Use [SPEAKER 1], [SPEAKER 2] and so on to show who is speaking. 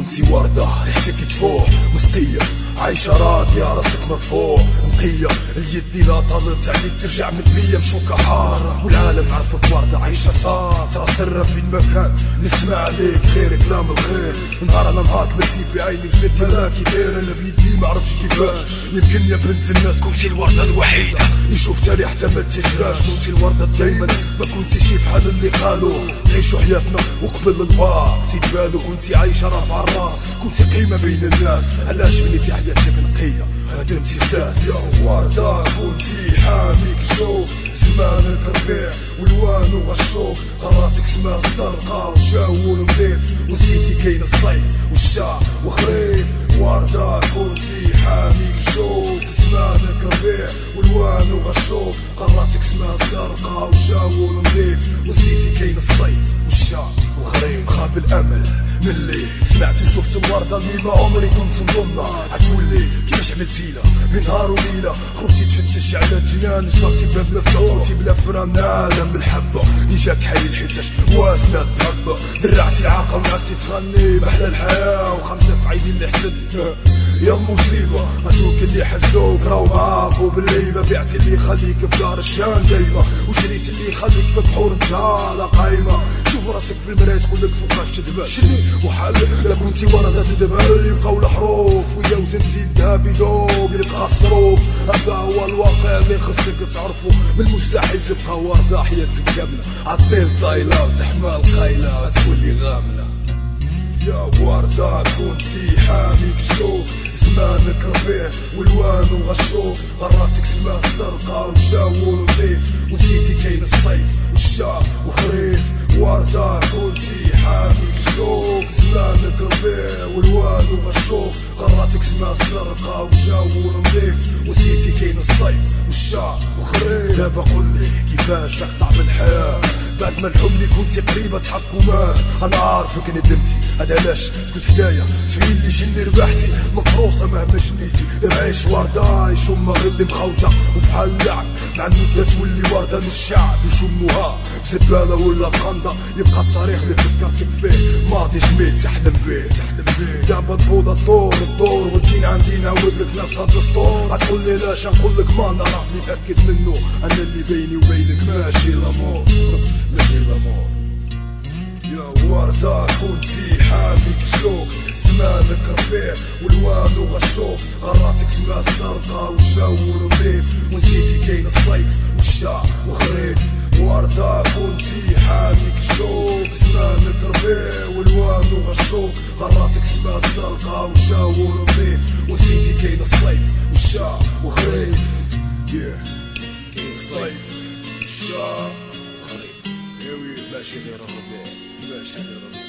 [SPEAKER 1] كنتي وردة ريحتك تفوح مسقية عايشة راضية راسك مرفوع نقية اليد لا طالت عليك ترجع مدبية مشوكة حارة والعالم عرفك وردة عايشة صار ترى سرها في المكان نسمع عليك خير كلام الخير نهار على نهار كبرتي في عيني وجرتي ملاكي داير انا بيدي معرفش كيفاش يمكن يا بنت الناس كنتي الوردة الوحيدة اللي شوفتها لي حتى ما تجراش كنتي الوردة دايما ما كنتيش بحال اللي قالوا نعيشوا حياتنا وقبل الباق تيتبالو كنتي عايشة رافعة الراس كنتي قيمة بين الناس علاش بنيتي حياتك نقية هدمتي الساس يا وردة كنتي حاميك شوف زمانك ربيع والوان وغشوف قراتك سما الزرقاء وجاو نضيف ونسيتي كاين الصيف والشتاء وخريف وردة كنتي حاميك شوف زمانك ربيع والوان وغشوف قراتك سما الزرقاء وجاو نضيف ونسيتي كاين الصيف والشتاء وخريف خاب الامل ملي سمعت وشفت الوردة اللي ما عمري كنت نظنها عتولي كيفاش عملتيلا من نهار وليلة خرجتي تفتش على الجنان جبرتي بلا بلا تعطي بلا فران عالم بالحبة اللي جاك حي الحيتاش وازنة الحبة درعتي العاقة ونعستي تغني محلى الحياة وخمسة في عيني اللي حسن يا المصيبة هذوك اللي حسدوك راو معاك وبالليبة بعتي اللي يخليك في دار الشان دايما وشريت اللي يخليك في بحور الجالة قايمة شوف راسك في المراية تقولك فوقاش تدبر شني وحل لا كنتي وردة تدبر اللي يبقاو الحروف ويا وزنتي الذهب يدوب يبقى الصروف هذا هو الواقع اللي خصك تعرفو من المستحيل تبقى وردة حياتك كاملة عطيل طايلة وتحمى القايلة تولي غاملة يا وردة كنتي حاميك شوف زمانك ربيع والوان وغشوف غراتك سما الزرقاء وجاو نضيف ونسيتي كاين الصيف والشتاء وخريف وردة كنتي حاميك شوف زمانك ربيع والوان وغشوف غراتك سما الزرقاء وجاو نضيف ونسيتي كاين الصيف والشتاء وخريف دابا قولي كيفاش راك طعم الحياة بعد ما الحب اللي كنتي قريبة تحكمات انا عارفك ندمتي هذا علاش تكون حدايا تبين لي جني ربحتي مفروسة مهما جنيتي دابا عيش وردة عيش أمها غير اللي مخوجة وفحال اللعب مع المدة تولي وردة من الشعب يشموها في زبالة ولا في خندق يبقى التاريخ اللي فكرتك فيه ماضي جميل تحلم بيه دابا تبوض الدور وتجينا عندي نعاود لك نفس هاد السطور غتقول لي لاش نقول لك ما نعرف اللي نتأكد منه انا اللي بيني وبينك ماشي لامور ماشي لامور يا وردة كنتي حاميك شوك زمانك ربيع والوان وغشوف غراتك سما الزرقاء والجو نضيف ونسيتي كاين الصيف والشتاء وخريف وردة كنتي حاميك شوك زمانك ربيع والوان وغشوف غراتك سما الزرقاء والجو نضيف ونسيتي كاين الصيف والشتاء وخريف كاين الصيف والشتاء وخريف ماشي غير الربيع ماشي غير الربيع